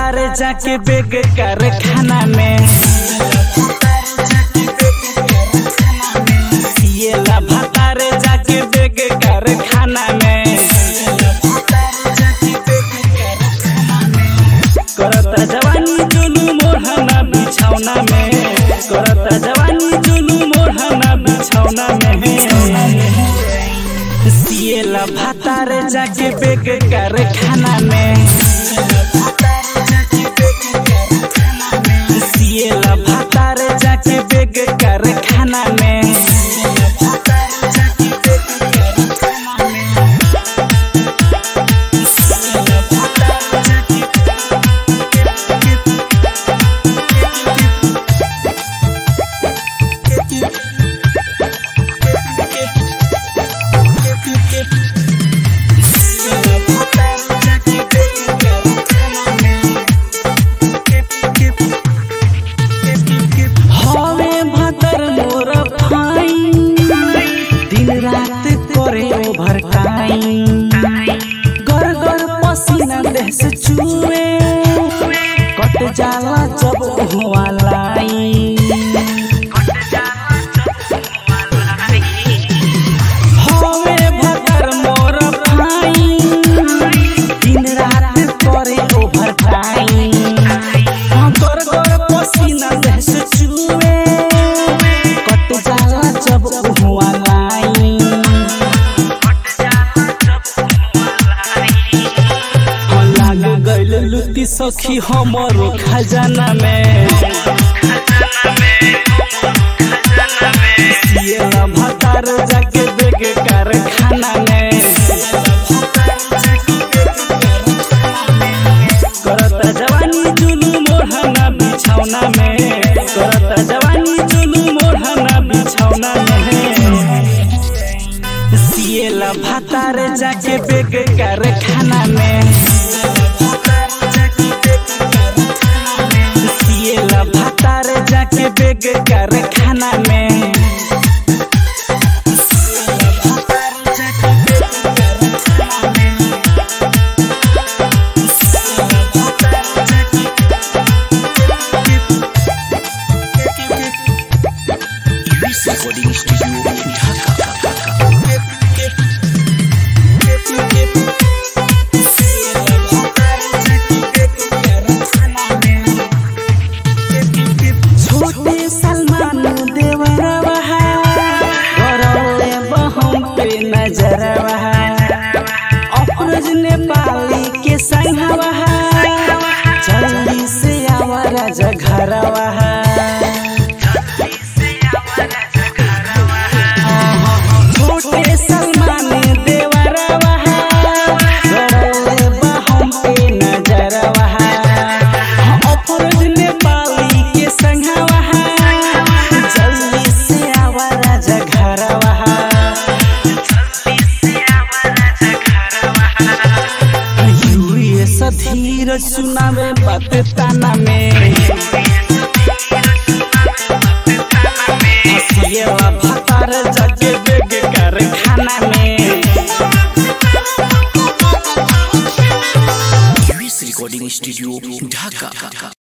भतार जाके बेग कारखाना में सिएला भतार जाके बेग कारखाना में करता जवानी जुलूम ओढ़ना बिछौना में करता जवानी जुलूम ओढ़ना बिछौना में सिएला भतार जाके बेग कारखाना में सिएला भतार जाके बेग कारखाना में ओवर टाइम गर गर पसीना देह से चुए कट जाला जब हुआ लाई हवे भतर मोर भाई दिन रात करे ओवर टाइम गर गर पसीना देह से चुए कट जाला जब हुआ लाई लुटी सखी हमरो खजाना में सिएला भतार जाके बेग कारखाना में करता जवानी जुलूम ओढ़ना बिछौना में करता जवानी जुलूम ओढ़ना बिछौना में सिएला भतार जाके बेग कारखाना में सिएला भतार जाके बेग कारखाना में अफरोज नेपाली के संगवा जल्दी से आवा राजा घरवा छोटे सलमान देवरवा गरौले हम पे नजरवा अफरोज नेपाली के संगवा जल्दी से आवा राजा घरवा धीरज सुनावे बात ताना में सिएला भतार जाके बेग कारखाना में रिकॉर्डिंग स्टूडियो ढाका।